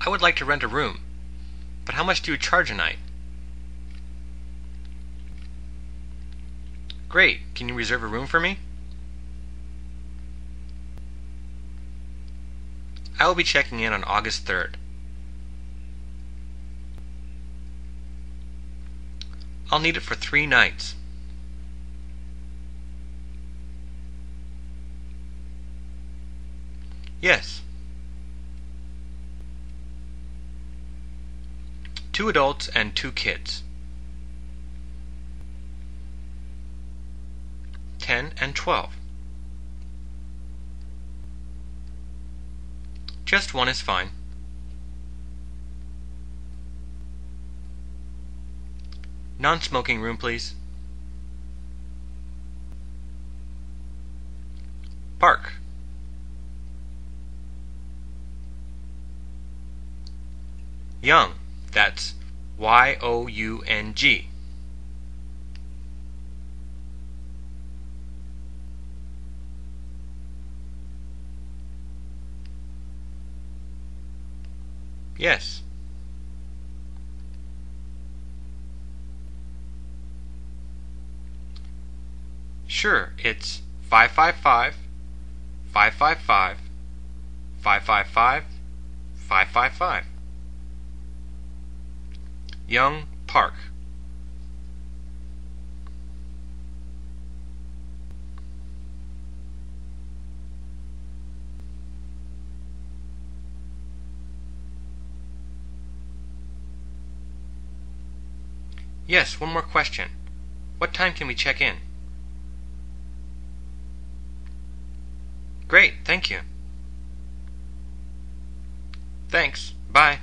I would like to rent a room, but how much do you charge a night? Great. Can you reserve a room for me? I will be checking in on August 3rd. I'll need it for 3 nights. Yes. 2 adults and 2 kids. 10 and 12. Just one is fine. Non-smoking room, please. Park. Young. That's Y-O-U-N-G. Yes. Sure, it's 555 555 555 555. Young Park. Yes, one more question. What time can we check in? Great, thank you. Thanks. Bye.